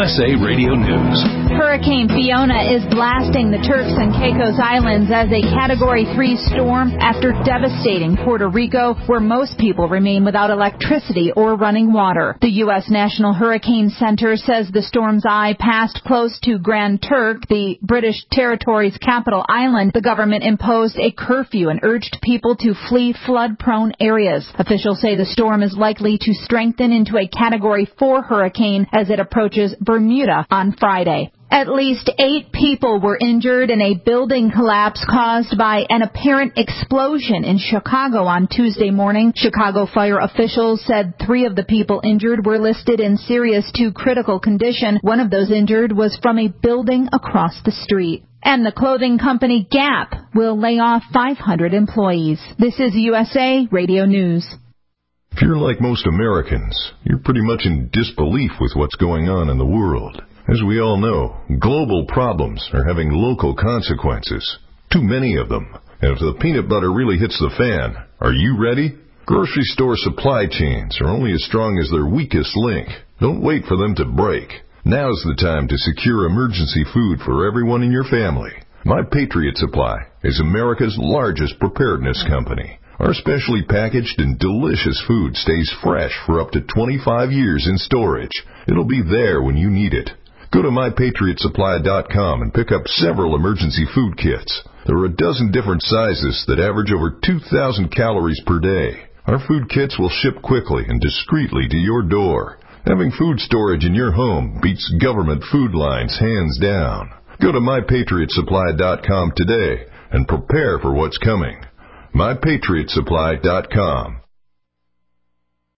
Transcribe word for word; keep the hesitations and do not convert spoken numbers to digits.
S A Radio News. Hurricane Fiona is blasting the Turks and Caicos Islands as a Category three storm after devastating Puerto Rico, where most people remain without electricity or running water. The U S National Hurricane Center says the storm's eye passed close to Grand Turk, the British territory's capital island. The government imposed a curfew and urged people to flee flood-prone areas. Officials say the storm is likely to strengthen into a Category four hurricane as it approaches Bermuda on Friday. At least eight people were injured in a building collapse caused by an apparent explosion in Chicago on Tuesday morning. Chicago fire officials said three of the people injured were listed in serious to critical condition. One of those injured was from a building across the street. And the clothing company Gap will lay off five hundred employees. This is U S A Radio News. If you're like most Americans, you're pretty much in disbelief with what's going on in the world. As we all know, global problems are having local consequences. Too many of them. And if the peanut butter really hits the fan, are you ready? Grocery store supply chains are only as strong as their weakest link. Don't wait for them to break. Now's the time to secure emergency food for everyone in your family. My Patriot Supply is America's largest preparedness company. Our specially packaged and delicious food stays fresh for up to twenty-five years in storage. It'll be there when you need it. Go to my patriot supply dot com and pick up several emergency food kits. There are a dozen different sizes that average over two thousand calories per day. Our food kits will ship quickly and discreetly to your door. Having food storage in your home beats government food lines hands down. Go to my patriot supply dot com today and prepare for what's coming. my patriot supply dot com.